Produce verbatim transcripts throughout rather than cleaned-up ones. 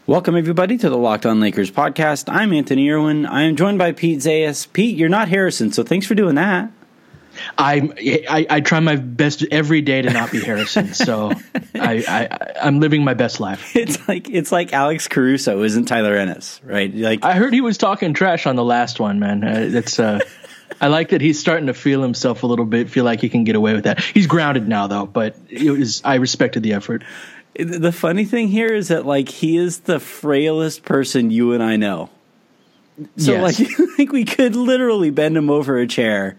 Welcome, everybody, to the Locked On Lakers podcast. I'm Anthony Irwin. I am joined by Pete Zayas. Pete, you're not Harrison, so thanks for doing that. I, I I try my best every day to not be Harrison, so I, I I'm living my best life. It's like it's like Alex Caruso isn't Tyler Ennis, right? Like I heard he was talking trash on the last one, man. Uh, it's uh, I like that he's starting to feel himself a little bit, feel like he can get away with that. He's grounded now, though, but it was I respected the effort. The funny thing here is that, like, he is the frailest person you and I know. So, yes. like, like, we could literally bend him over a chair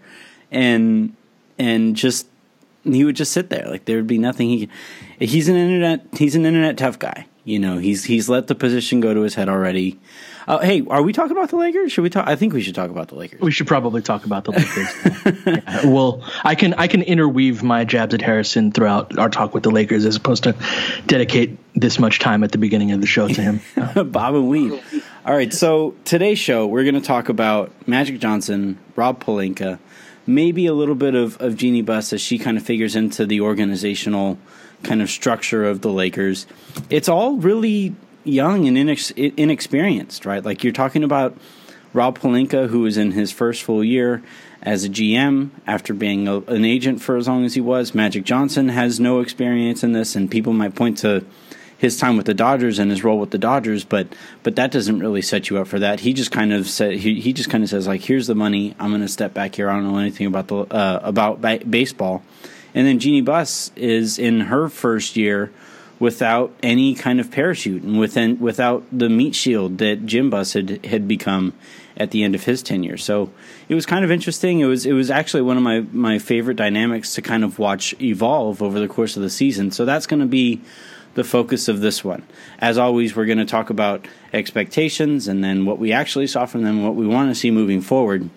and and just, he would just sit there. Like, there would be nothing he could. He's an internet, he's an internet tough guy. You know, he's he's let the position go to his head already. Uh, hey, are we talking about the Lakers? Should we talk? I think we should talk about the Lakers. We should probably talk about the Lakers. yeah, well, I can I can interweave my jabs at Harrison throughout our talk with the Lakers as opposed to dedicate this much time at the beginning of the show to him. Bob and weave. All right, so today's show, we're going to talk about Magic Johnson, Rob Pelinka, maybe a little bit of, of Jeanie Buss as she kind of figures into the organizational kind of structure of the Lakers. It's all really young and inex- inexperienced, right? Like, you're talking about Rob Pelinka, who was in his first full year as a G M after being a, an agent for as long as he was. Magic Johnson has no experience in this, and people might point to his time with the Dodgers and his role with the Dodgers, but but that doesn't really set you up for that. He just kind of said he he just kind of says, like, here's the money. I'm going to step back here. I don't know anything about the uh, about ba- baseball. And then Jeanie Buss is in her first year without any kind of parachute and within, without the meat shield that Jim Buss had, had become at the end of his tenure. So it was kind of interesting. It was it was actually one of my, my favorite dynamics to kind of watch evolve over the course of the season. So that's going to be the focus of this one. As always, we're going to talk about expectations and then what we actually saw from them, what we want to see moving forward.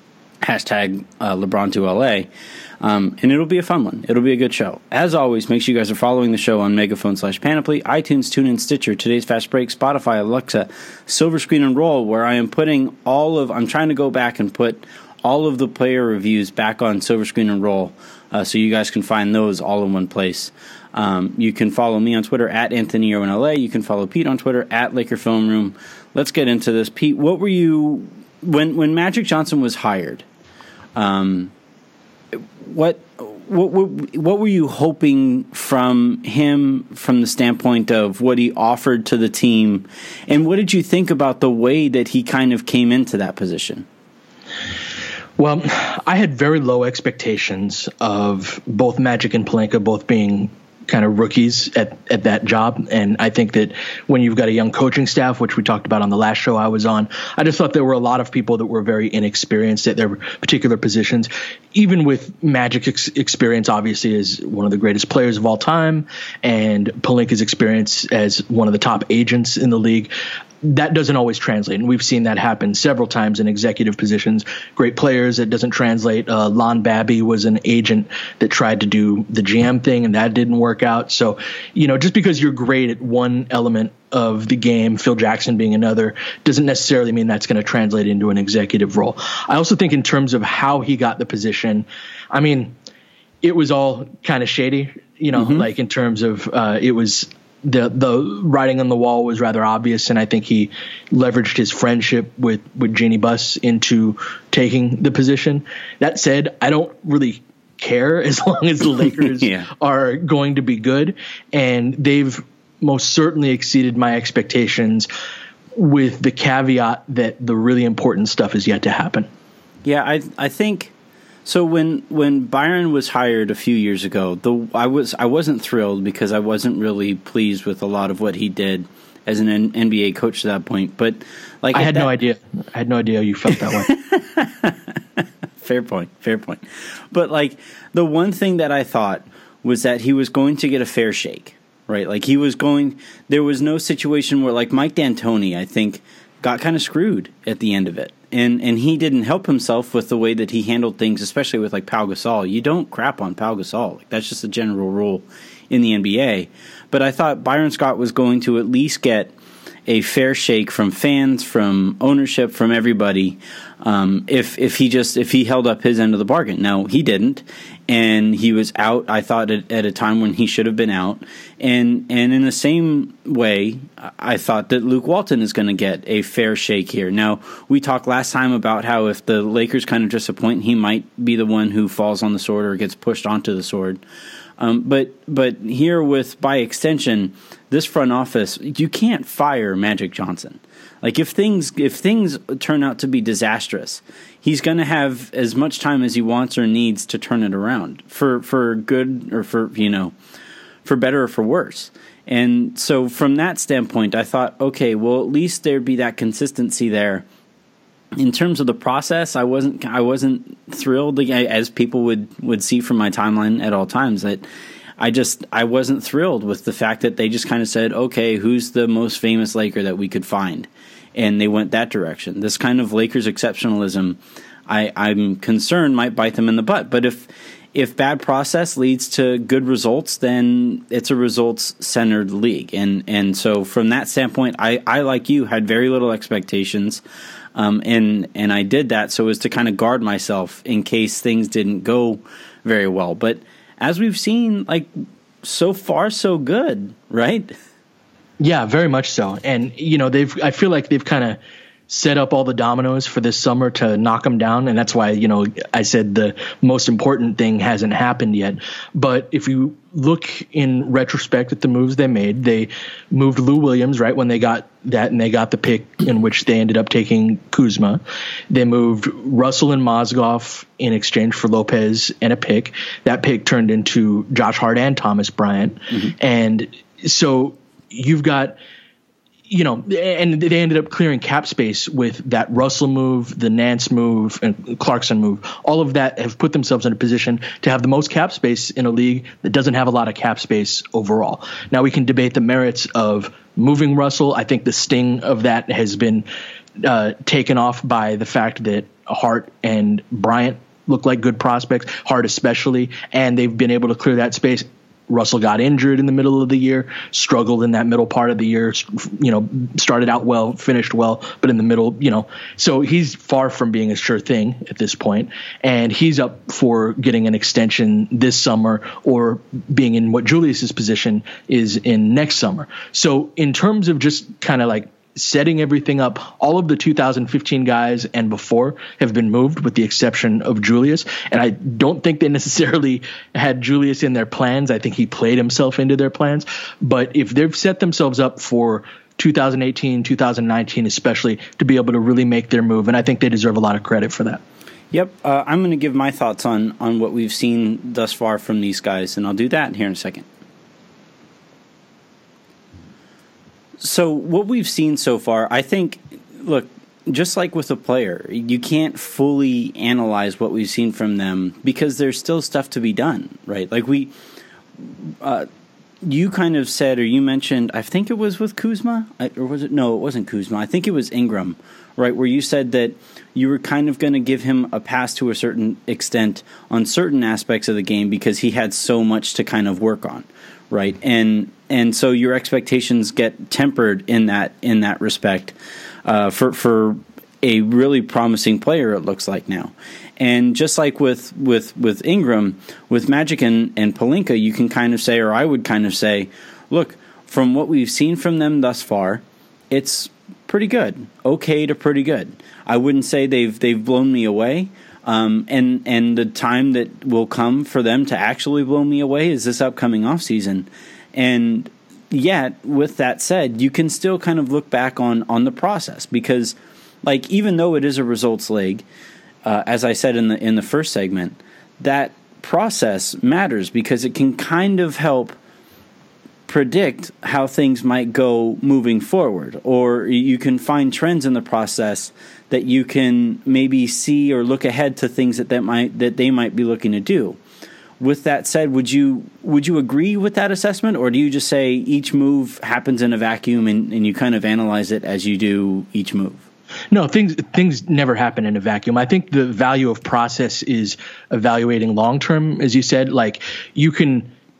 Hashtag uh, LeBron to L A. Um, and it'll be a fun one. It'll be a good show. As always, make sure you guys are following the show on Megaphone slash Panoply, iTunes, TuneIn, Stitcher, Today's Fast Break, Spotify, Alexa, Silver Screen, and Roll, where I am putting all of, I'm trying to go back and put all of the player reviews back on Silver Screen and Roll, uh, so you guys can find those all in one place. Um, you can follow me on Twitter at Anthony Irwin L A. You can follow Pete on Twitter at Laker Film Room. Let's get into this. Pete, what were you, when, when Magic Johnson was hired, um, What, what what were you hoping from him from the standpoint of what he offered to the team, and what did you think about the way that he kind of came into that position? Well, I had very low expectations of both Magic and Pelinka both being kind of rookies at, at that job. And I think that when you've got a young coaching staff, which we talked about on the last show I was on, I just thought there were a lot of people that were very inexperienced at their particular positions. Even with Magic's ex- experience, obviously, as one of the greatest players of all time, and Pelinka's experience as one of the top agents in the league, that doesn't always translate. And we've seen that happen several times in executive positions. Great players, it doesn't translate. Uh, Lon Babby was an agent that tried to do the G M thing, and that didn't work out. So, you know, just because you're great at one element of the game, Phil Jackson being another, doesn't necessarily mean that's going to translate into an executive role. I also think in terms of how he got the position, I mean, it was all kind of shady, you know, mm-hmm. like in terms of uh, it was – The the writing on the wall was rather obvious, and I think he leveraged his friendship with, with Jeanie Buss into taking the position. That said, I don't really care as long as the Lakers yeah. are going to be good, and they've most certainly exceeded my expectations, with the caveat that the really important stuff is yet to happen. Yeah, I I think so. When when Byron was hired a few years ago, the I was I wasn't thrilled because I wasn't really pleased with a lot of what he did as an N B A coach to that point. But like I had that, no idea. I had no idea you felt that way. Fair point. Fair point. But like the one thing that I thought was that he was going to get a fair shake, right? Like he was going. There was no situation where like Mike D'Antoni, I think, got kind of screwed at the end of it. And and he didn't help himself with the way that he handled things, especially with like Pau Gasol. You don't crap on Pau Gasol. Like, that's just a general rule in the N B A. But I thought Byron Scott was going to at least get a fair shake from fans, from ownership, from everybody. Um, if if he just if he held up his end of the bargain. Now he didn't, and he was out. I thought at, at a time when he should have been out, and and in the same way, I thought that Luke Walton is going to get a fair shake here. Now we talked last time about how if the Lakers kind of disappoint, he might be the one who falls on the sword or gets pushed onto the sword. Um, but but here with by extension, this front office, you can't fire Magic Johnson. Like if things if things turn out to be disastrous, he's going to have as much time as he wants or needs to turn it around for for good or for you know for better or for worse. And so from that standpoint, I thought, okay, well at least there'd be that consistency there. In terms of the process, I wasn't I wasn't thrilled, as people would, would see from my timeline at all times, that I just I wasn't thrilled with the fact that they just kind of said, okay, who's the most famous Laker that we could find? And they went that direction. This kind of Lakers exceptionalism, I, I'm concerned might bite them in the butt. But if if bad process leads to good results, then it's a results-centered league. And and so from that standpoint, I, I like you, had very little expectations. Um, and and I did that so as to kind of guard myself in case things didn't go very well. But as we've seen, like, so far so good, right? Yeah, very much so. And you know, they've I feel like they've kind of set up all the dominoes for this summer to knock them down, and that's why, you know, I said the most important thing hasn't happened yet. But if you look in retrospect at the moves they made, they moved Lou Williams right when they got that, and they got the pick in which they ended up taking Kuzma. They moved Russell and Mozgov in exchange for Lopez and a pick. That pick turned into Josh Hart and Thomas Bryant. Mm-hmm. And so you've got, you know, and they ended up clearing cap space with that Russell move, the Nance move, and Clarkson move. All of that have put themselves in a position to have the most cap space in a league that doesn't have a lot of cap space overall. Now we can debate the merits of moving Russell. I think the sting of that has been uh, taken off by the fact that Hart and Bryant look like good prospects, Hart especially, and they've been able to clear that space. Russell got injured in the middle of the year, struggled in that middle part of the year, you know, started out well, finished well, but in the middle, you know, so he's far from being a sure thing at this point. And he's up for getting an extension this summer or being in what Julius's position is in next summer. So in terms of just kind of like setting everything up, all of the two thousand fifteen guys and before have been moved with the exception of Julius. And I don't think they necessarily had Julius in their plans. I think he played himself into their plans. But if they've set themselves up for two thousand eighteen, two thousand nineteen, especially, to be able to really make their move, and I think they deserve a lot of credit for that. Yep. Uh, I'm going to give my thoughts on, on what we've seen thus far from these guys, and I'll do that here in a second. So what we've seen so far, I think, look, just like with a player, you can't fully analyze what we've seen from them because there's still stuff to be done, right? Like we, uh, you kind of said, or you mentioned, I think it was with Kuzma, or was it? No, it wasn't Kuzma. I think it was Ingram, right? Where you said that you were kind of going to give him a pass to a certain extent on certain aspects of the game because he had so much to kind of work on. Right, and and so your expectations get tempered in that in that respect uh, for for a really promising player. It looks like now, and just like with with, with Ingram, with Magic and, and Pelinka, you can kind of say, or I would kind of say, look, from what we've seen from them thus far, it's pretty good, okay to pretty good. I wouldn't say they've they've blown me away. Um, and, and the time that will come for them to actually blow me away is this upcoming offseason. And yet, with that said, you can still kind of look back on, on the process because, like, even though it is a results league, uh, as I said in the in the first segment, that process matters because it can kind of help predict how things might go moving forward, or you can find trends in the process that you can maybe see or look ahead to things that, that might that they might be looking to do. With that said, would you would you agree with that assessment, or do you just say each move happens in a vacuum and, and you kind of analyze it as you do each move? No, things things never happen in a vacuum. I think the value of process is evaluating long term, as you said. Like you can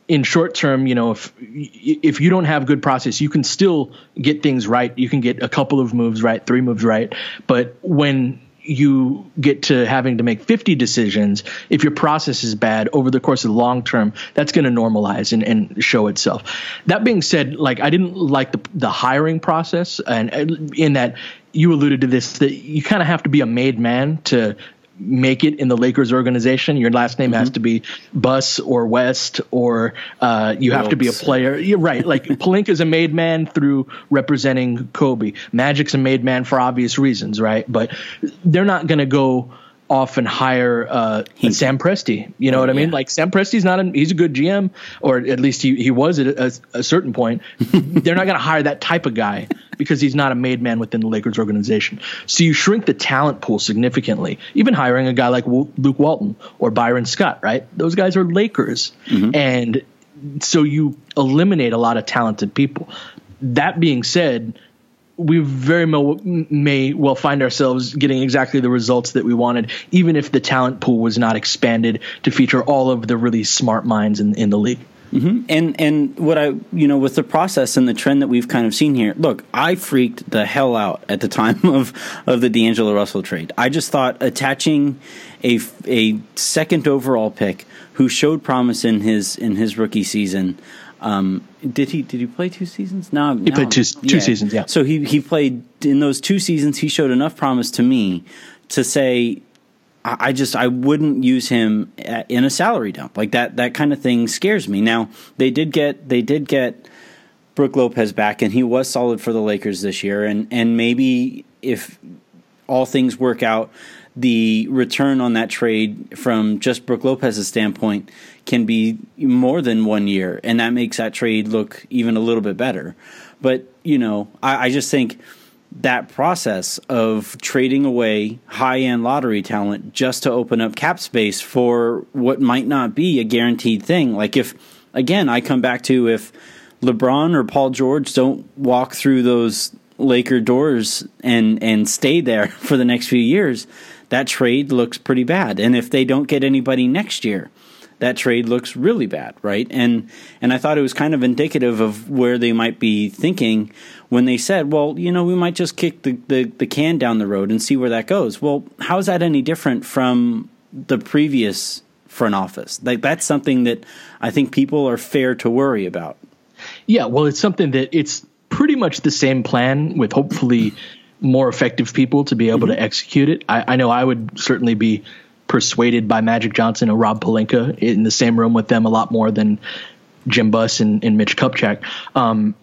in short term, you know, if if you don't have good process, you can still get things right. You can get a couple of moves right, three moves right. But when you get to having to make fifty decisions, if your process is bad over the course of the long term, that's going to normalize and, and show itself. That being said, like I didn't like the the hiring process, and in that you alluded to this, that you kind of have to be a made man to make it in the Lakers organization. Your last name mm-hmm. has to be Buss or West, or uh, you have Wilkes. to be a player. You're right. Like Pelinka's a made man through representing Kobe. Magic's a made man for obvious reasons, right? But they're not going to go off and hire uh, Sam Presti. You know oh, what I mean? Yeah. Like Sam Presti's not a, he's a good G M, or at least he, he was at a, a certain point. They're not going to hire that type of guy because he's not a made man within the Lakers organization. So you shrink the talent pool significantly, even hiring a guy like Luke Walton or Byron Scott, right? Those guys are Lakers. Mm-hmm. And so you eliminate a lot of talented people. That being said, we very mo- may well find ourselves getting exactly the results that we wanted, even if the talent pool was not expanded to feature all of the really smart minds in, in the league. Mm-hmm. And and what I, you know, with the process and the trend that we've kind of seen here, look, I freaked the hell out at the time of, of the D'Angelo Russell trade. I just thought attaching a, a second overall pick who showed promise in his in his rookie season. Um, did he did he play two seasons? No, he no. played two two yeah. seasons. Yeah. So he he played in those two seasons. He showed enough promise to me to say, I, I just I wouldn't use him at, in a salary dump like that. That kind of thing scares me. Now they did get they did get Brook Lopez back, and he was solid for the Lakers this year. And and maybe if all things work out, the return on that trade from just Brook Lopez's standpoint can be more than one year, and that makes that trade look even a little bit better. But, you know, I, I just think that process of trading away high-end lottery talent just to open up cap space for what might not be a guaranteed thing. Like if, again, I come back to if LeBron or Paul George don't walk through those Laker doors and, and stay there for the next few years, that trade looks pretty bad. And if they don't get anybody next year, that trade looks really bad, right? And and I thought it was kind of indicative of where they might be thinking when they said, well, you know, we might just kick the, the, the can down the road and see where that goes. Well, how is that any different from the previous front office? Like that's something that I think people are fair to worry about. Yeah, well, it's something that it's pretty much the same plan with hopefully more effective people to be able mm-hmm. to execute it. I, I know I would certainly be persuaded by Magic Johnson and Rob Pelinka in the same room with them a lot more than Jim Buss and, and Mitch Kupchak. Um,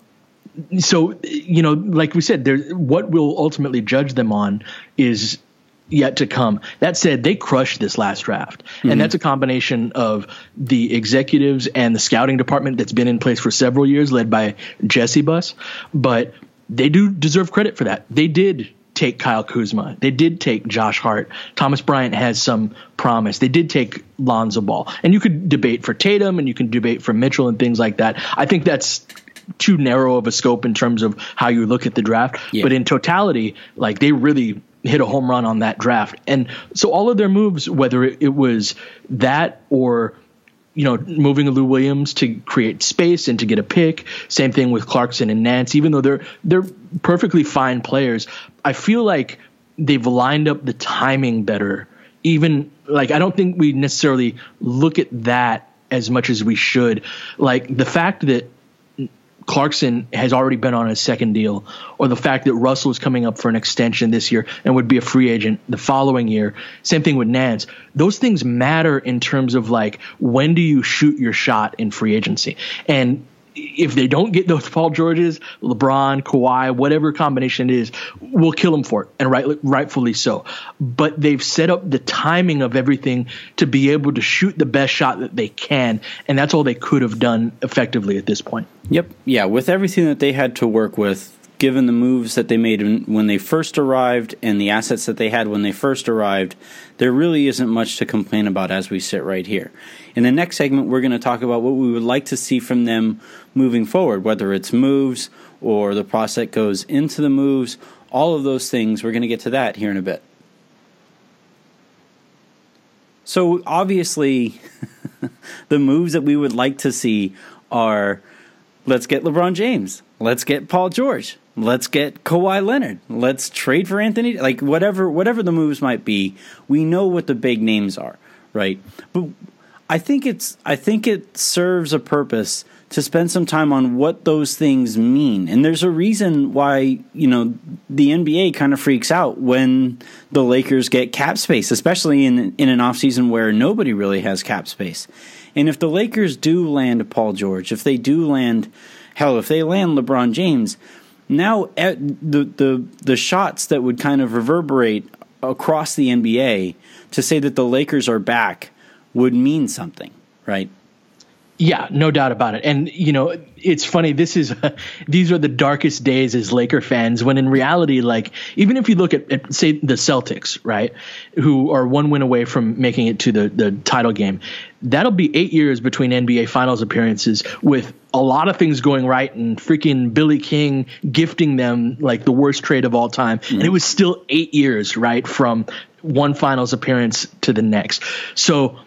so, you know, like we said, there, what we'll ultimately judge them on is yet to come. That said, they crushed this last draft. Mm-hmm. And that's a combination of the executives and the scouting department that's been in place for several years, led by Jesse Buss. But they do deserve credit for that. They did take Kyle Kuzma. They did take Josh Hart. Thomas Bryant has some promise. They did take Lonzo Ball. And you could debate for Tatum and you can debate for Mitchell and things like that. I think that's too narrow of a scope in terms of how you look at the draft. Yeah. But in totality, like they really hit a home run on that draft. And so all of their moves, whether it, it was that or you know, moving Lou Williams to create space and to get a pick. Same thing with Clarkson and Nance. Even though they're they're perfectly fine players, I feel like they've lined up the timing better. Even like I don't think we necessarily look at that as much as we should. Like the fact that Clarkson has already been on a second deal, or the fact that Russell is coming up for an extension this year and would be a free agent the following year. Same thing with Nance. Those things matter in terms of like, when do you shoot your shot in free agency? And if they don't get those Paul Georges, LeBron, Kawhi, whatever combination it is, we'll kill them for it, and right, rightfully so. But they've set up the timing of everything to be able to shoot the best shot that they can, and that's all they could have done effectively at this point. Yep. Yeah, with everything that they had to work with, given the moves that they made when they first arrived and the assets that they had when they first arrived, there really isn't much to complain about as we sit right here. In the next segment, we're going to talk about what we would like to see from them moving forward, whether it's moves or the process that goes into the moves, all of those things. We're going to get to that here in a bit. So obviously, the moves that we would like to see are, let's get LeBron James, let's get Paul George, let's get Kawhi Leonard, let's trade for Anthony, like whatever whatever the moves might be. We know what the big names are, right? But I think it's I think it serves a purpose to spend some time on what those things mean. And there's a reason why, you know, the N B A kind of freaks out when the Lakers get cap space, especially in in an offseason where nobody really has cap space. And if the Lakers do land Paul George, if they do land, hell, if they land LeBron James, now at the the the shots that would kind of reverberate across the N B A to say that the Lakers are back would mean something, right? Yeah, no doubt about it. And, you know, it's funny. This is uh, these are the darkest days as Laker fans, when in reality, like, even if you look at, at, say, the Celtics, right, who are one win away from making it to the, the title game, that'll be eight years between N B A Finals appearances with a lot of things going right and freaking Billy King gifting them like the worst trade of all time. Mm-hmm. And it was still eight years, right, from one Finals appearance to the next. So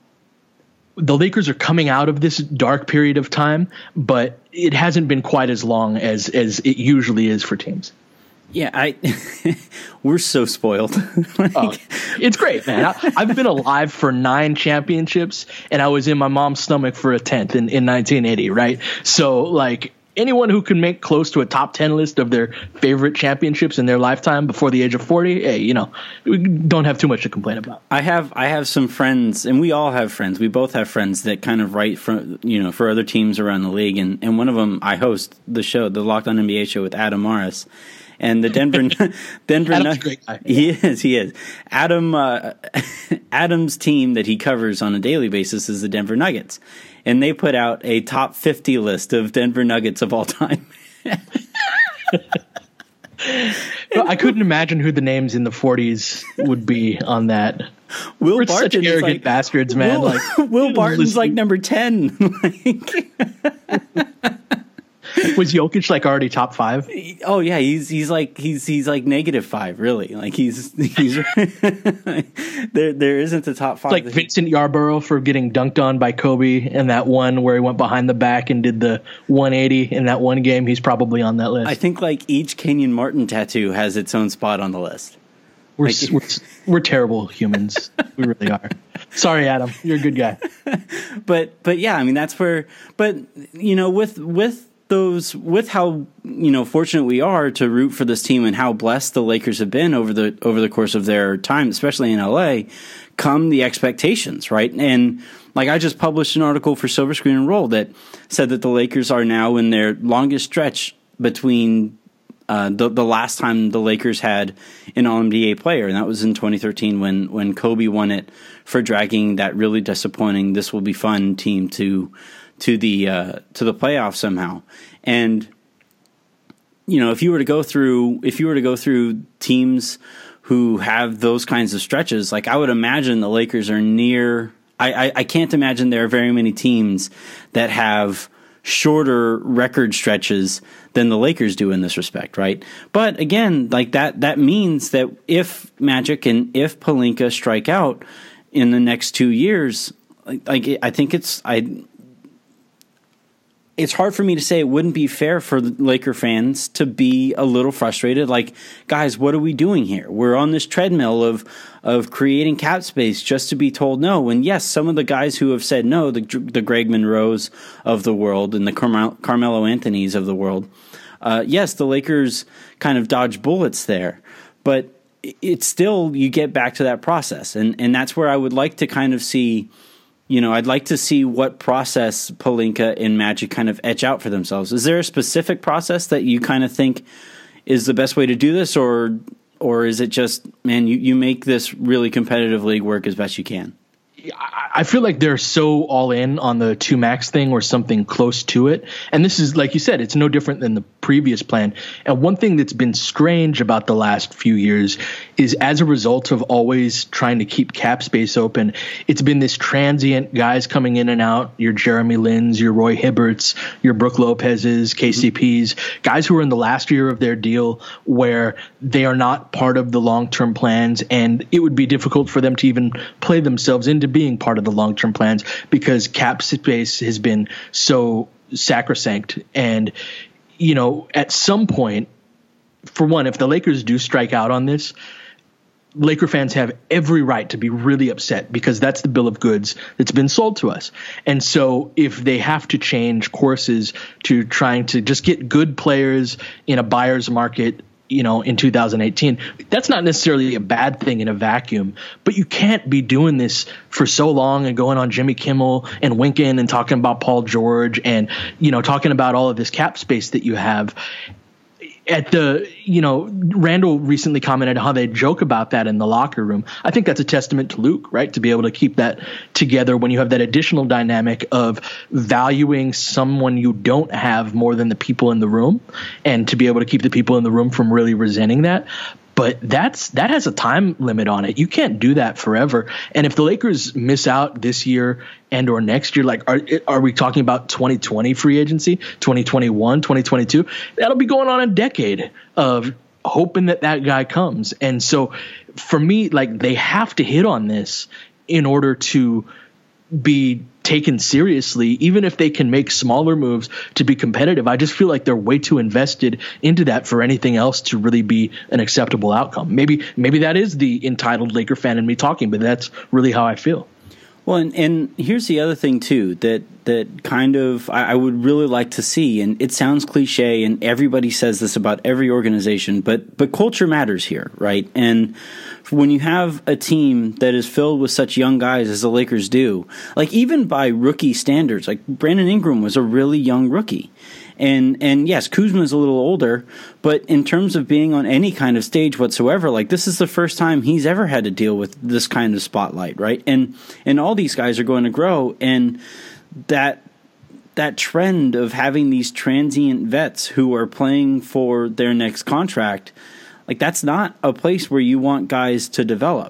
the Lakers are coming out of this dark period of time, but it hasn't been quite as long as as it usually is for teams. Yeah, I we're so spoiled. like, oh, it's great, man. I, I've been alive for nine championships, and I was in my mom's stomach for a tenth in, in nineteen eighty, right? So, like, anyone who can make close to a top ten list of their favorite championships in their lifetime before the age of forty, hey, you know, we don't have too much to complain about. I have I have some friends, and we all have friends. We both have friends that kind of write for, you know, for other teams around the league, and, and one of them, I host the show, the Locked On N B A show with Adam Morris. And the Denver, Denver, Adam's a great guy. He is, he is. Adam, uh, Adam's team that he covers on a daily basis is the Denver Nuggets, and they put out a top fifty list of Denver Nuggets of all time. Well, I couldn't imagine who the names in the forties would be on that. Will We're Barton such arrogant like, bastards, man. Will, like Will Barton's like number ten. like, was Jokic like already top five? Oh yeah, he's he's like he's he's like negative five, really. Like he's he's there there isn't a top five. It's like Vincent Yarborough for getting dunked on by Kobe in that one where he went behind the back and did the one eighty in that one game. He's probably on that list. I think like each Kenyon Martin tattoo has its own spot on the list. We're like, we're, we're terrible humans. We really are. Sorry, Adam. You're a good guy. But but yeah, I mean that's where. But you know, with with those with how, you know, fortunate we are to root for this team and how blessed the Lakers have been over the over the course of their time, especially in L A, come the expectations, right? And like I just published an article for Silver Screen and Roll that said that the Lakers are now in their longest stretch between uh, the the last time the Lakers had an All N B A player, and that was in twenty thirteen when when Kobe won it for dragging that really disappointing "This Will Be Fun" team to to the uh, to the playoffs somehow. And you know, if you were to go through if you were to go through teams who have those kinds of stretches, like I would imagine the Lakers are near. I, I, I can't imagine there are very many teams that have shorter record stretches than the Lakers do in this respect, right? But again, like that that means that if Magic and if Pelinka strike out in the next two years, like, like I think it's I. It's hard for me to say it wouldn't be fair for the Laker fans to be a little frustrated. Like, guys, what are we doing here? We're on this treadmill of of creating cap space just to be told no. And yes, some of the guys who have said no, the the Greg Monroes of the world and the Carmel, Carmelo Anthonys of the world, uh, yes, the Lakers kind of dodge bullets there. But it's still, you get back to that process. And, and that's where I would like to kind of see. You know, I'd like to see what process Pelinka and Magic kind of etch out for themselves. Is there a specific process that you kind of think is the best way to do this, or or is it just, man, you, you make this really competitive league work as best you can? I feel like they're so all in on the two max thing or something close to it. And this is, like you said, it's no different than the previous plan. And one thing that's been strange about the last few years is as a result of always trying to keep cap space open, it's been this transient guys coming in and out, your Jeremy Lin's, your Roy Hibbert's, your Brook Lopez's, K C P's, mm-hmm. guys who are in the last year of their deal where they are not part of the long-term plans, and it would be difficult for them to even play themselves into being part of the long-term plans because cap space has been so sacrosanct. And, you know, at some point, for one, if the Lakers do strike out on this, Laker fans have every right to be really upset because that's the bill of goods that's been sold to us. And so if they have to change courses to trying to just get good players in a buyer's market, you know, in two thousand eighteen, that's not necessarily a bad thing in a vacuum, but you can't be doing this for so long and going on Jimmy Kimmel and winking and talking about Paul George and, you know, talking about all of this cap space that you have. At the, you know, Randall recently commented how they joke about that in the locker room. I think that's a testament to Luke, right? To be able to keep that together when you have that additional dynamic of valuing someone you don't have more than the people in the room, and to be able to keep the people in the room from really resenting that. But that's that has a time limit on it. You can't do that forever. And if the Lakers miss out this year and or next year, like are are we talking about twenty twenty free agency, twenty twenty-one, twenty twenty-two? That'll be going on a decade of hoping that that guy comes. And so for me, like, they have to hit on this in order to be taken seriously, even if they can make smaller moves to be competitive. I just feel like they're way too invested into that for anything else to really be an acceptable outcome. Maybe maybe that is the entitled Laker fan in me talking, but that's really how I feel. Well, and, and here's the other thing, too, that that kind of I, I would really like to see, and it sounds cliche, and everybody says this about every organization, but but culture matters here, right? And when you have a team that is filled with such young guys as the Lakers do, like even by rookie standards, like Brandon Ingram was a really young rookie. And and yes, Kuzma's a little older, but in terms of being on any kind of stage whatsoever, like this is the first time he's ever had to deal with this kind of spotlight, right? And and all these guys are going to grow, and that that trend of having these transient vets who are playing for their next contract, like that's not a place where you want guys to develop.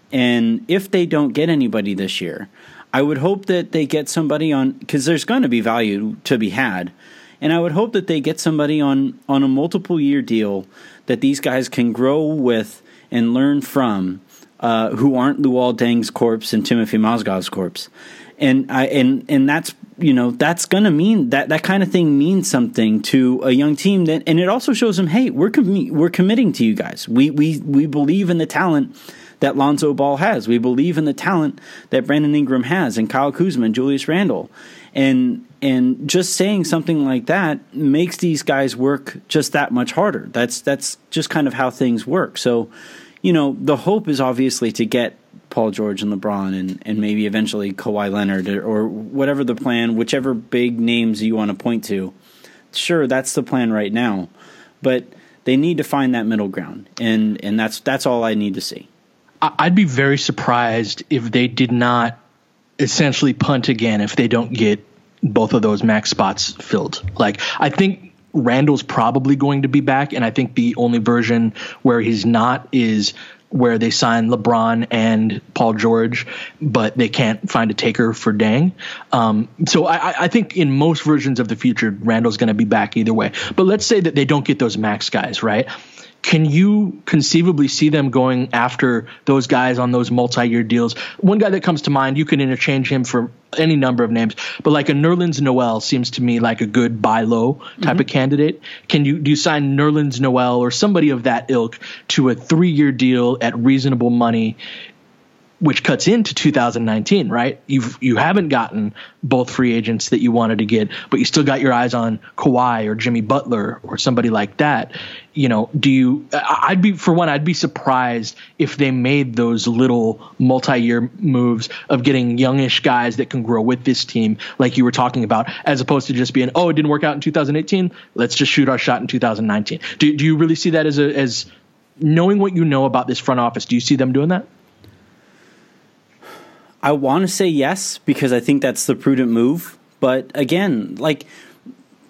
And if they don't get anybody this year, I would hope that they get somebody on, because there's going to be value to be had. And I would hope that they get somebody on, on a multiple-year deal that these guys can grow with and learn from, uh, who aren't Luol Deng's corpse and Timothy Mozgov's corpse. And I and and that's you know that's going to mean that that kind of thing means something to a young team. That and it also shows them, hey, we're com- we're committing to you guys. We we we believe in the talent that Lonzo Ball has. We believe in the talent that Brandon Ingram has, and Kyle Kuzma and Julius Randle. And and just saying something like that makes these guys work just that much harder. That's that's just kind of how things work. So, you know, the hope is obviously to get Paul George and LeBron and, and maybe eventually Kawhi Leonard or, or whatever the plan, whichever big names you want to point to. Sure, that's the plan right now. But they need to find that middle ground. And, and that's that's all I need to see. I'd be very surprised if they did not essentially punt again if they don't get both of those max spots filled. Like, I think Randall's probably going to be back, and I think the only version where he's not is where they sign LeBron and Paul George, but they can't find a taker for Deng. Um, so I, I think in most versions of the future, Randall's going to be back either way. But let's say that they don't get those max guys, right? Can you conceivably see them going after those guys on those multi-year deals? One guy that comes to mind, you can interchange him for any number of names, but like a Nerlens Noel seems to me like a good buy low type mm-hmm. of candidate. Can you do you sign Nerlens Noel or somebody of that ilk to a three-year deal at reasonable money, which cuts into two thousand nineteen, right? You've, you haven't gotten both free agents that you wanted to get, but you still got your eyes on Kawhi or Jimmy Butler or somebody like that. You know, do you, I'd be, for one, I'd be surprised if they made those little multi-year moves of getting youngish guys that can grow with this team, like you were talking about, as opposed to just being, oh, it didn't work out in two thousand eighteen. Let's just shoot our shot in two thousand nineteen. Do, do you really see that as a, as knowing what you know about this front office? Do you see them doing that? I want to say yes, because I think that's the prudent move. But again, like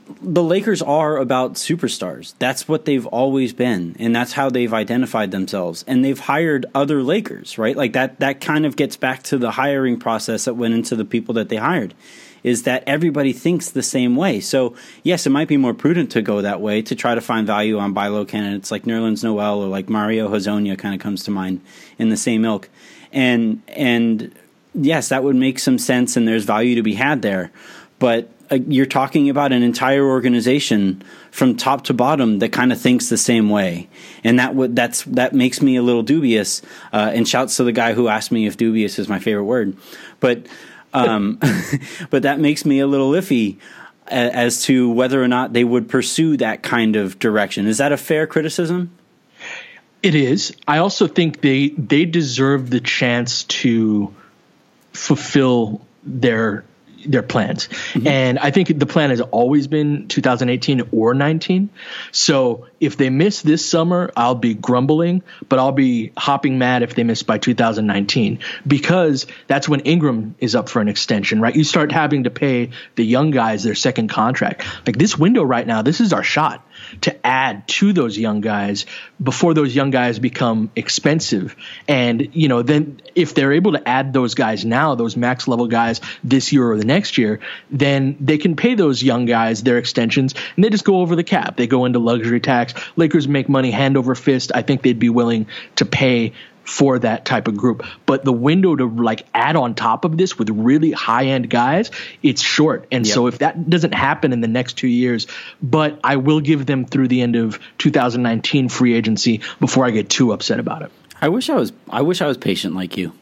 the Lakers are about superstars. That's what they've always been, and that's how they've identified themselves. And they've hired other Lakers, right? Like that that kind of gets back to the hiring process that went into the people that they hired, is that everybody thinks the same way. So, yes, it might be more prudent to go that way, to try to find value on buy low candidates like Nerlens Noel or like Mario Hezonja kind of comes to mind in the same ilk. And, and yes, that would make some sense, and there's value to be had there. But uh, you're talking about an entire organization from top to bottom that kind of thinks the same way. And that would that's that makes me a little dubious. Uh, and shouts to the guy who asked me if dubious is my favorite word. But Um, but that makes me a little iffy as to whether or not they would pursue that kind of direction. Is that a fair criticism? It is. I also think they they deserve the chance to fulfill their their plans. Mm-hmm. And I think the plan has always been two thousand eighteen or nineteen. So if they miss this summer, I'll be grumbling, but I'll be hopping mad if they miss by two thousand nineteen, because that's when Ingram is up for an extension, right? You start having to pay the young guys their second contract. Like this window right now, this is our shot to add to those young guys before those young guys become expensive. And, you know, then if they're able to add those guys now, those max level guys this year or the next year, then they can pay those young guys their extensions and they just go over the cap. They go into luxury tax. Lakers make money hand over fist. I think they'd be willing to pay for that type of group. But the window to like add on top of this with really high end guys, it's short. And yep. So if that doesn't happen in the next two years, but I will give them through the end of two thousand nineteen free agency before I get too upset about it. I wish I was, I wish I was patient like you.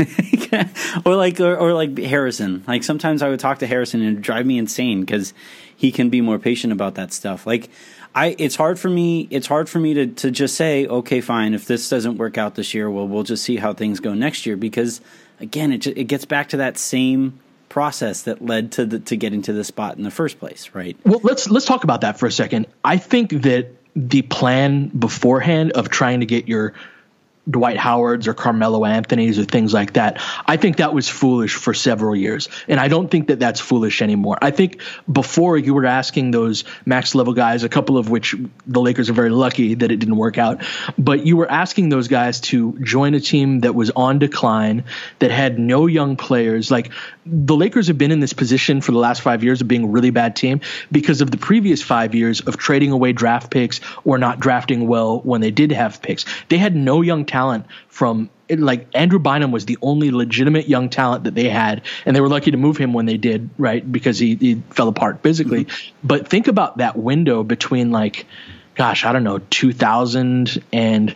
or like, or, or like Harrison. Like sometimes I would talk to Harrison and it'd drive me insane because he can be more patient about that stuff. Like, I, it's hard for me. It's hard for me to, to just say, okay, fine. If this doesn't work out this year, well, we'll just see how things go next year. Because again, it it gets back to that same process that led to the, to getting to the spot in the first place, right? Well, let's let's talk about that for a second. I think that the plan beforehand of trying to get your Dwight Howards or Carmelo Anthony's or things like that, I think that was foolish for several years. And I don't think that that's foolish anymore. I think before you were asking those max level guys, a couple of which the Lakers are very lucky that it didn't work out, but you were asking those guys to join a team that was on decline, that had no young players. Like the Lakers have been in this position for the last five years of being a really bad team because of the previous five years of trading away draft picks or not drafting well when they did have picks. They had no young talent. Talent from like Andrew Bynum was the only legitimate young talent that they had, and they were lucky to move him when they did, right? Because he, he fell apart physically. Mm-hmm. But think about that window between like, gosh, I don't know, two thousand and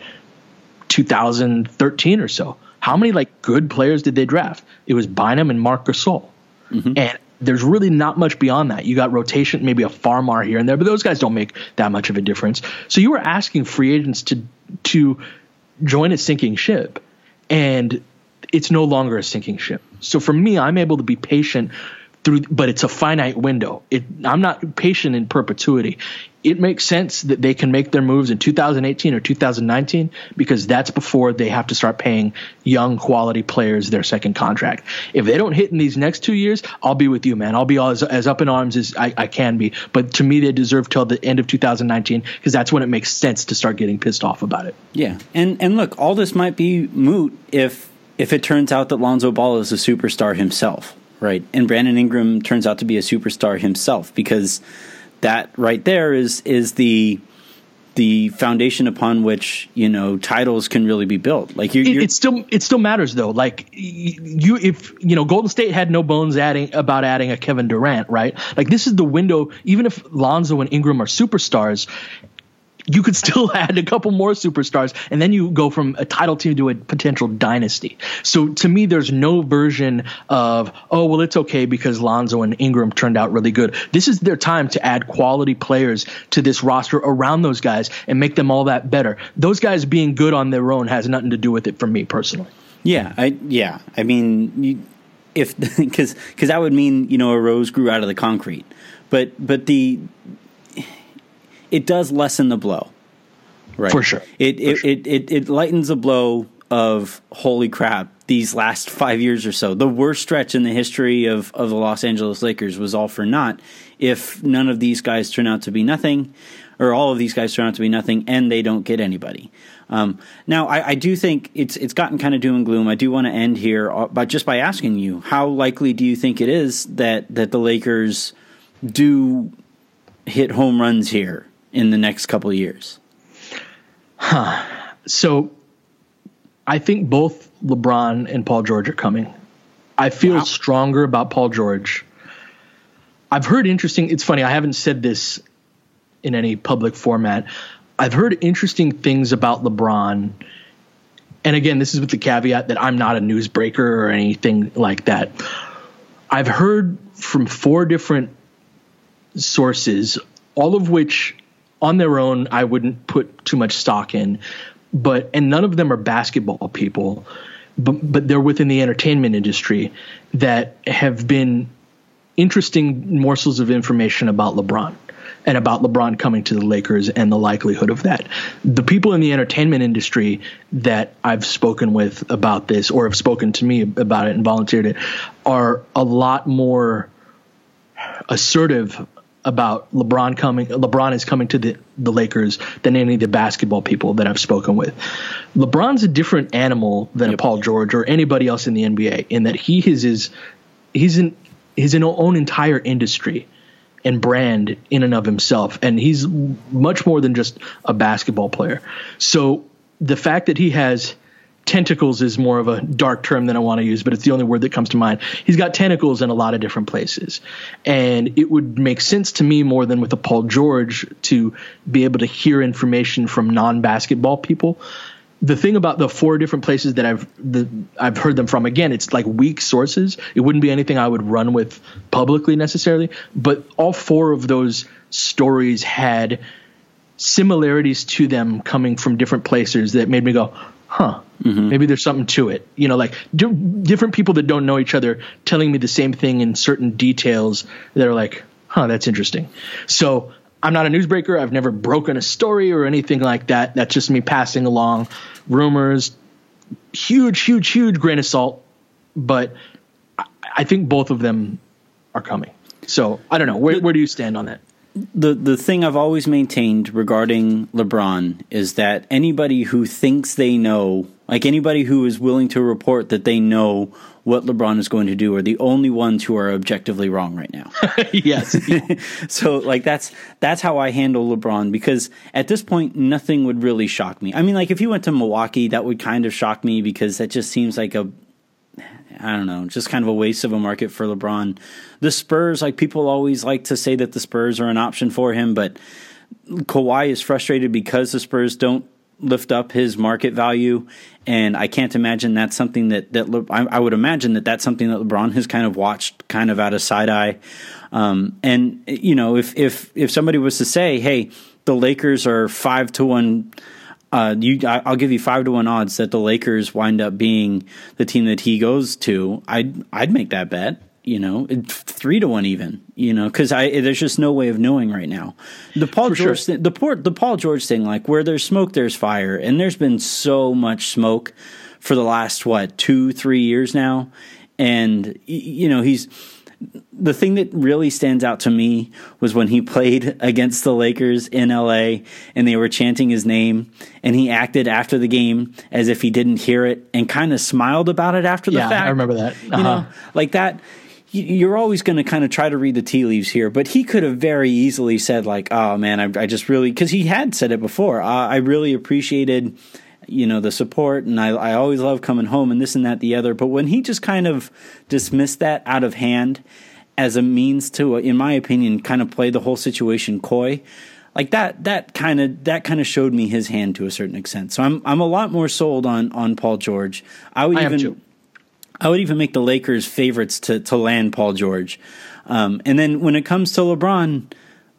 two thousand thirteen or so. How many like good players did they draft? It was Bynum and Marc Gasol, mm-hmm. and there's really not much beyond that. You got rotation, maybe a Farmar here and there, but those guys don't make that much of a difference. So you were asking free agents to to join a sinking ship, and it's no longer a sinking ship. So for me, I'm able to be patient through, but it's a finite window. It, I'm not patient in perpetuity. It makes sense that they can make their moves in two thousand eighteen or two thousand nineteen because that's before they have to start paying young quality players their second contract. If they don't hit in these next two years, I'll be with you, man. I'll be as, as up in arms as I, I can be. But to me, they deserve till the end of two thousand nineteen because that's when it makes sense to start getting pissed off about it. Yeah, and and look, all this might be moot if if it turns out that Lonzo Ball is a superstar himself, right? And Brandon Ingram turns out to be a superstar himself, because that right there is is the the foundation upon which, you know, titles can really be built. Like you, it, it still it still matters though. Like you, if you know, Golden State had no bones adding about adding a Kevin Durant, right? Like this is the window. Even if Lonzo and Ingram are superstars, you could still add a couple more superstars, and then you go from a title team to a potential dynasty. So to me, there's no version of, oh, well, it's okay because Lonzo and Ingram turned out really good. This is their time to add quality players to this roster around those guys and make them all that better. Those guys being good on their own has nothing to do with it for me personally. Yeah, I yeah, I mean, you, if because because that would mean, you know, a rose grew out of the concrete, but but the. It does lessen the blow, right? For sure. It For it, sure. it, it it lightens the blow of holy crap, these last five years or so, the worst stretch in the history of, of the Los Angeles Lakers was all for naught if none of these guys turn out to be nothing, or all of these guys turn out to be nothing, and they don't get anybody. Um, now, I, I do think it's it's gotten kind of doom and gloom. I do want to end here, but just by asking you, how likely do you think it is that, that the Lakers do hit home runs here in the next couple of years? Huh. So I think both LeBron and Paul George are coming. I feel wow. stronger about Paul George. I've heard interesting, it's funny, I haven't said this in any public format. I've heard interesting things about LeBron. And again, this is with the caveat that I'm not a newsbreaker or anything like that. I've heard from four different sources, all of which on their own I wouldn't put too much stock in, but and none of them are basketball people, but, but they're within the entertainment industry that have been interesting morsels of information about LeBron and about LeBron coming to the Lakers and the likelihood of that. The people in the entertainment industry that I've spoken with about this or have spoken to me about it and volunteered it are a lot more assertive about LeBron coming. LeBron is coming to the, the Lakers than any of the basketball people that I've spoken with. LeBron's a different animal than yep. a Paul George or anybody else in the N B A in that he is his, he's in his own entire industry and brand in and of himself. And he's much more than just a basketball player. So the fact that he has tentacles is more of a dark term than I want to use, but it's the only word that comes to mind. He's got tentacles in a lot of different places. And it would make sense to me more than with a Paul George to be able to hear information from non-basketball people. The thing about the four different places that I've the, I've heard them from, again, it's like weak sources. It wouldn't be anything I would run with publicly necessarily, but all four of those stories had similarities to them coming from different places that made me go, huh, mm-hmm. maybe there's something to it. You know, like di- different people that don't know each other telling me the same thing in certain details that are like, huh, that's interesting. So I'm not a newsbreaker. I've never broken a story or anything like that. That's just me passing along rumors. Huge, huge, huge grain of salt. But I, I think both of them are coming. So I don't know. Where, where do you stand on that? The the thing I've always maintained regarding LeBron is that anybody who thinks they know, like anybody who is willing to report that they know what LeBron is going to do, are the only ones who are objectively wrong right now. Yes. So like that's that's how I handle LeBron, because at this point nothing would really shock me. I mean, like if he went to Milwaukee, that would kind of shock me because that just seems like a I don't know, just kind of a waste of a market for LeBron. The Spurs, like people always like to say that the Spurs are an option for him, but Kawhi is frustrated because the Spurs don't lift up his market value, and I can't imagine that's something that that Le- I, I would imagine that that's something that LeBron has kind of watched kind of out of side eye. Um, and you know, if if if somebody was to say, "Hey, the Lakers are five to one." Uh, you, I, I'll give you five to one odds that the Lakers wind up being the team that he goes to. I'd I'd make that bet. You know, three to one even. You know, because I there's just no way of knowing right now. The Paul For George sure. thing, the port the Paul George thing, like where there's smoke, there's fire, and there's been so much smoke for the last what two three years now, and you know he's. The thing that really stands out to me was when he played against the Lakers in L A and they were chanting his name, and he acted after the game as if he didn't hear it and kind of smiled about it after the yeah, fact. I remember that. Uh-huh. You know, like that. You're always going to kind of try to read the tea leaves here, but he could have very easily said like, "Oh man, I, I just really," because he had said it before. Uh, I really appreciated, you know, the support, and I, I always love coming home and this and that, the other. But when he just kind of dismissed that out of hand as a means to, in my opinion, kind of play the whole situation coy, like that, that kind of that kind of showed me his hand to a certain extent. So I'm I'm a lot more sold on on Paul George. I would I even am too. I would even make the Lakers favorites to to land Paul George. Um, and then when it comes to LeBron,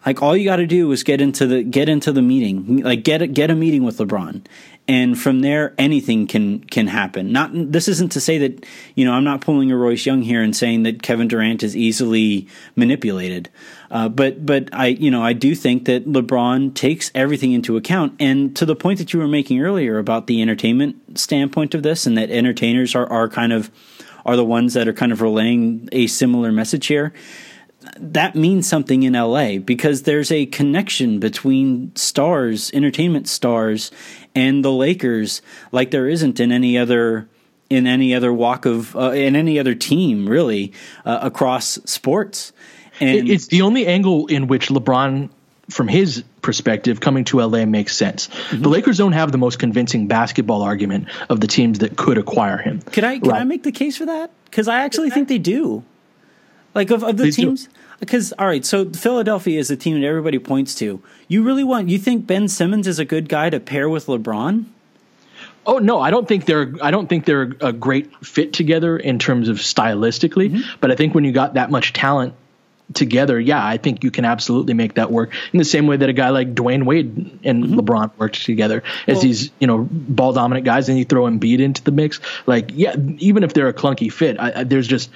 Like all you got to do is get into the get into the meeting, like get a, get a meeting with LeBron, and from there anything can can happen. Not this isn't to say that, you know, I'm not pulling a Royce Young here and saying that Kevin Durant is easily manipulated, uh, but but I you know I do think that LeBron takes everything into account, and to the point that you were making earlier about the entertainment standpoint of this, and that entertainers are are kind of are the ones that are kind of relaying a similar message here. That means something in L A because there's a connection between stars, entertainment stars, and the Lakers like there isn't in any other in any other walk of uh, in any other team really uh, across sports. And it's the only angle in which LeBron, from his perspective, coming to L A makes sense. Mm-hmm. The Lakers don't have the most convincing basketball argument of the teams that could acquire him. Could I can right. I make the case for that? Because I actually think they do. Like of, of the Please teams, because all right, so Philadelphia is a team that everybody points to. You really want? You think Ben Simmons is a good guy to pair with LeBron? Oh no, I don't think they're. I don't think they're a great fit together in terms of stylistically. Mm-hmm. But I think when you got that much talent together, yeah, I think you can absolutely make that work. In the same way that a guy like Dwayne Wade and mm-hmm. LeBron worked together as well, these, you know, ball dominant guys, and you throw Embiid into the mix. Like, yeah, even if they're a clunky fit, I, I, there's just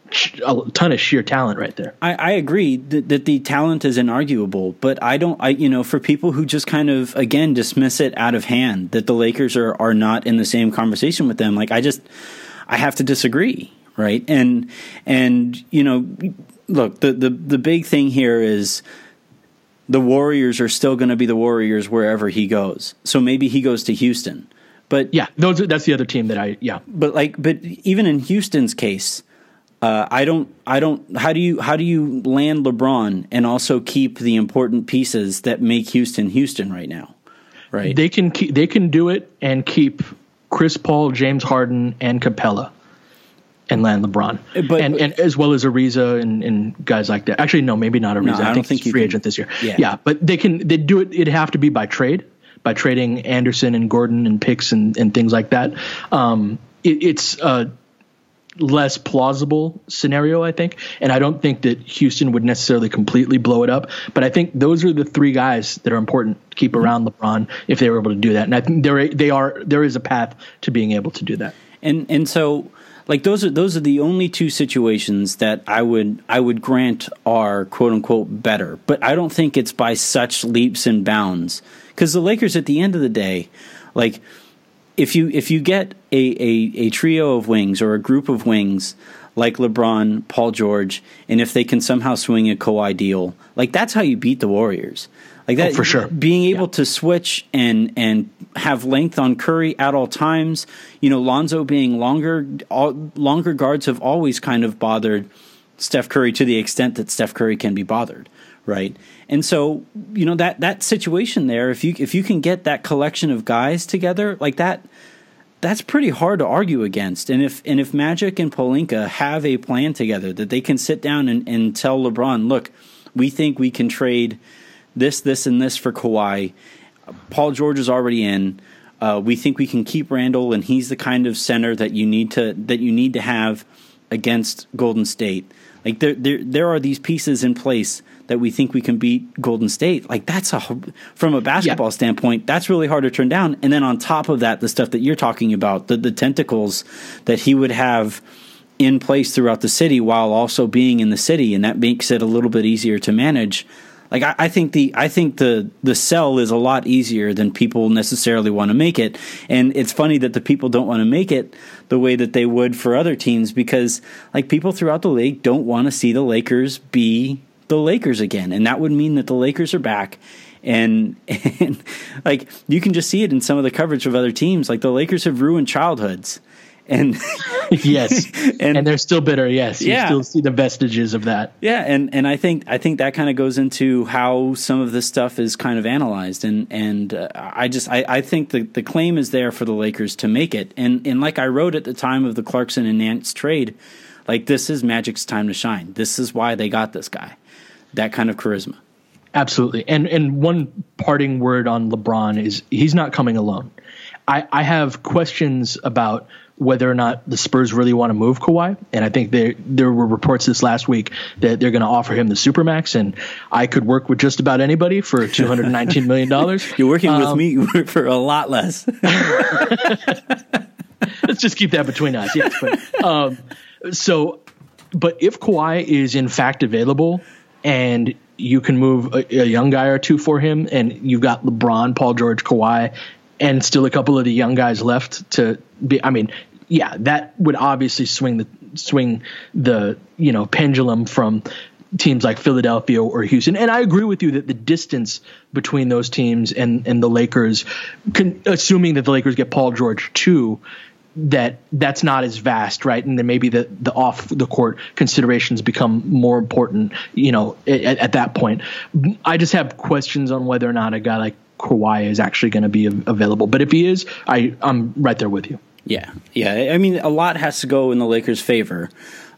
a ton of sheer talent right there. I, I agree that, that the talent is inarguable, but I don't, I, you know, for people who just kind of, again, dismiss it out of hand, that the Lakers are, are not in the same conversation with them. Like, I just, I have to disagree. Right. And, and, you know, look, the, the, the big thing here is the Warriors are still going to be the Warriors wherever he goes. So maybe he goes to Houston, but yeah, those that's the other team that I, yeah. But like, but even in Houston's case, Uh, I don't. I don't. How do you? How do you land LeBron and also keep the important pieces that make Houston Houston right now? Right. They can. Keep, they can do it and keep Chris Paul, James Harden, and Capella, and land LeBron, but, and, and as well as Ariza and, and guys like that. Actually, no, maybe not Ariza. No, I, I think think he's free can, agent this year. Yeah. yeah, but they can. They do it. It'd have to be by trade, by trading Anderson and Gordon and picks and, and things like that. Um, it, it's. Uh, less plausible scenario, I think. And I don't think that Houston would necessarily completely blow it up. But I think those are the three guys that are important to keep around LeBron if they were able to do that. And I think there they are there is a path to being able to do that. And and so like those are those are the only two situations that I would I would grant are quote unquote better. But I don't think it's by such leaps and bounds. Because the Lakers at the end of the day, like If you if you get a, a, a trio of wings or a group of wings like LeBron, Paul George, and if they can somehow swing a Kawhi deal, like that's how you beat the Warriors. Like that, oh, for sure. Being able yeah. to switch and and have length on Curry at all times. You know, Lonzo being longer, all, longer guards have always kind of bothered Steph Curry to the extent that Steph Curry can be bothered, right? And so, you know, that, that situation there, if you if you can get that collection of guys together like that, that's pretty hard to argue against. And if and if Magic and Pelinka have a plan together that they can sit down and, and tell LeBron, look, we think we can trade this, this, and this for Kawhi. Paul George is already in. Uh, we think we can keep Randall, and he's the kind of center that you need to that you need to have against Golden State. Like there, there, there are these pieces in place that we think we can beat Golden State. Like that's a from a basketball yeah. standpoint, that's really hard to turn down. And then on top of that, the stuff that you're talking about, the, the tentacles that he would have in place throughout the city while also being in the city, and that makes it a little bit easier to manage. Like I, I think the I think the the sell is a lot easier than people necessarily want to make it, and it's funny that the people don't want to make it the way that they would for other teams because like people throughout the league don't want to see the Lakers be the Lakers again, and that would mean that the Lakers are back, and and like you can just see it in some of the coverage of other teams. Like the Lakers have ruined childhoods. And yes, and, and they're still bitter. Yes, you yeah. still see the vestiges of that. Yeah, and, and I think I think that kind of goes into how some of this stuff is kind of analyzed, and and uh, I just I, I think the the claim is there for the Lakers to make it, and and like I wrote at the time of the Clarkson and Nance trade, like this is Magic's time to shine. This is why they got this guy, that kind of charisma. Absolutely, and and one parting word on LeBron is he's not coming alone. I, I have questions about whether or not the Spurs really want to move Kawhi. And I think there there were reports this last week that they're going to offer him the Supermax, and I could work with just about anybody for two hundred nineteen million dollars. You're working um, with me. You work for a lot less. Let's just keep that between us. Yes. But, um, so, but if Kawhi is in fact available and you can move a, a young guy or two for him, and you've got LeBron, Paul George, Kawhi, and still a couple of the young guys left to be, I mean, yeah, that would obviously swing the swing the you know pendulum from teams like Philadelphia or Houston. And I agree with you that the distance between those teams and and the Lakers, can, assuming that the Lakers get Paul George too, that that's not as vast, right? And then maybe the the off the court considerations become more important, you know, at, at that point. I just have questions on whether or not a guy like Kawhi is actually going to be available. But if he is, I, I'm right there with you. Yeah. Yeah. I mean, a lot has to go in the Lakers' favor.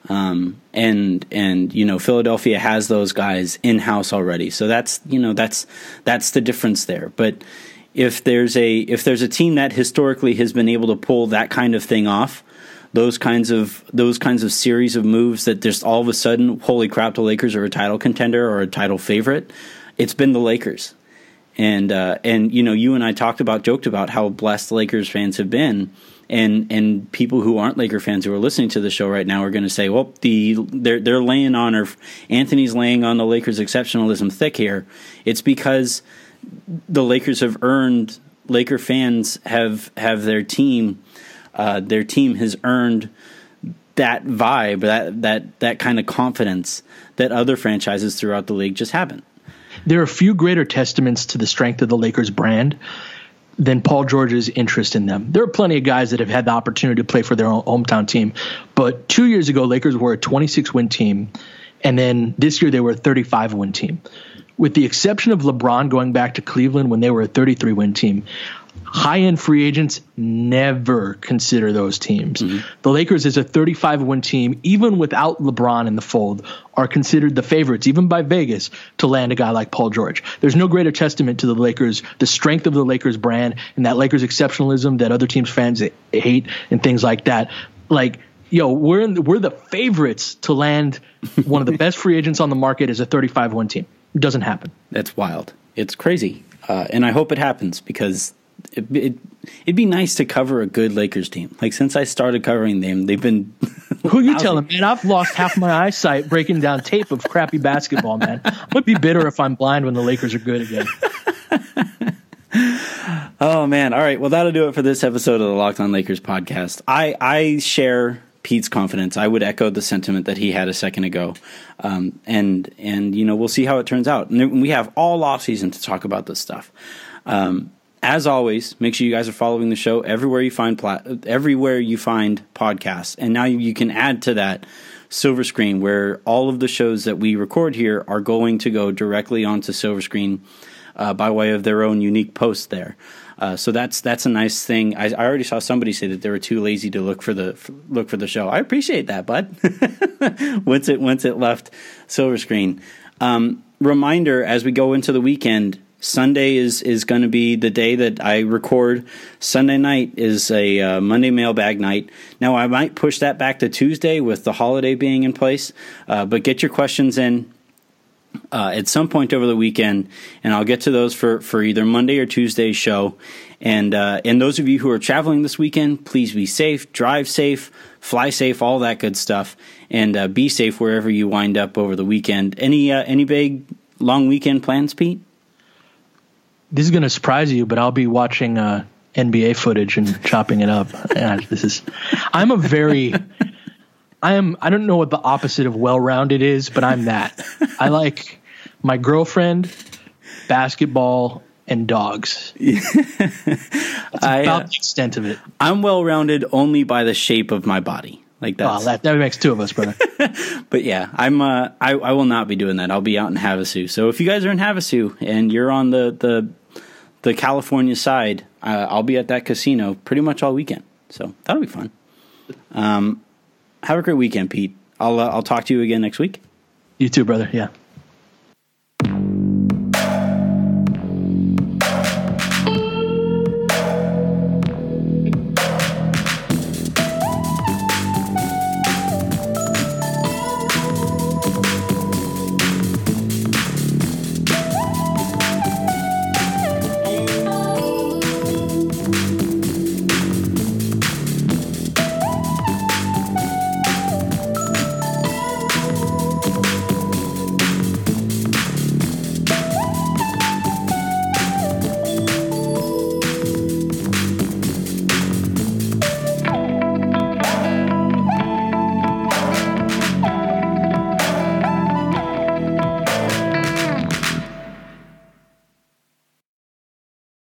Um, and, and, you know, Philadelphia has those guys in house already. So that's, you know, that's, that's the difference there. But if there's a, if there's a team that historically has been able to pull that kind of thing off, those kinds of, those kinds of series of moves that just all of a sudden, holy crap, the Lakers are a title contender or a title favorite, it's been the Lakers. And, uh, and, you know, you and I talked about, joked about how blessed Lakers fans have been. And, and people who aren't Laker fans who are listening to the show right now are going to say, well, the, they're, they're laying on, or Anthony's laying on the Lakers exceptionalism thick here. It's because the Lakers have earned, Laker fans have, have their team, uh, their team has earned that vibe, that, that, that kind of confidence that other franchises throughout the league just haven't. There are few greater testaments to the strength of the Lakers brand than Paul George's interest in them. There are plenty of guys that have had the opportunity to play for their own hometown team. But two years ago, Lakers were a twenty-six win team. And then this year they were a thirty-five win team. With the exception of LeBron going back to Cleveland when they were a thirty-three win team, high-end free agents never consider those teams. Mm-hmm. The Lakers, as a thirty-five win team, even without LeBron in the fold, are considered the favorites, even by Vegas, to land a guy like Paul George. There's no greater testament to the Lakers, the strength of the Lakers brand, and that Lakers exceptionalism that other teams' fans hate and things like that. Like, yo, we're in the, we're the favorites to land one of the best free agents on the market as a thirty-five win team. It doesn't happen. That's wild. It's crazy. Uh, and I hope it happens, because It, it, it'd be nice to cover a good Lakers team. Like, since I started covering them, they've been... Who you telling, man? I've lost half my eyesight breaking down tape of crappy basketball, man. I'm going to be bitter if I'm blind when the Lakers are good again. Oh, man. All right. Well, that'll do it for this episode of the Locked On Lakers podcast. I, I share Pete's confidence. I would echo the sentiment that he had a second ago. Um, and, and, you know, we'll see how it turns out. And we have all offseason to talk about this stuff. Um As always, make sure you guys are following the show everywhere you find plat- everywhere you find podcasts. And now you can add to that Silver Screen, where all of the shows that we record here are going to go directly onto Silver Screen uh, by way of their own unique post there. Uh, so that's that's a nice thing. I, I already saw somebody say that they were too lazy to look for the for, look for the show. I appreciate that, bud. once it once it left Silver Screen. Um, reminder as we go into the weekend. Sunday is, is going to be the day that I record. Sunday night is a uh, Monday mailbag night. Now, I might push that back to Tuesday with the holiday being in place, uh, but get your questions in uh, at some point over the weekend, and I'll get to those for, for either Monday or Tuesday's show. And, uh, and those of you who are traveling this weekend, please be safe, drive safe, fly safe, all that good stuff, and uh, be safe wherever you wind up over the weekend. Any, uh, any big long weekend plans, Pete? This is going to surprise you, but I'll be watching uh, N B A footage and chopping it up. And this is, I'm a very, I am, I don't know what the opposite of well-rounded is, but I'm that. I like my girlfriend, basketball, and dogs. That's I, about uh, the extent of it. I'm well-rounded only by the shape of my body. Like that. Oh, that, that makes two of us, brother. But yeah, I'm. Uh, I, I will not be doing that. I'll be out in Havasu. So if you guys are in Havasu and you're on the the, the California side, uh, I'll be at that casino pretty much all weekend. So that'll be fun. Um, have a great weekend, Pete. I'll uh, I'll talk to you again next week. You too, brother. Yeah.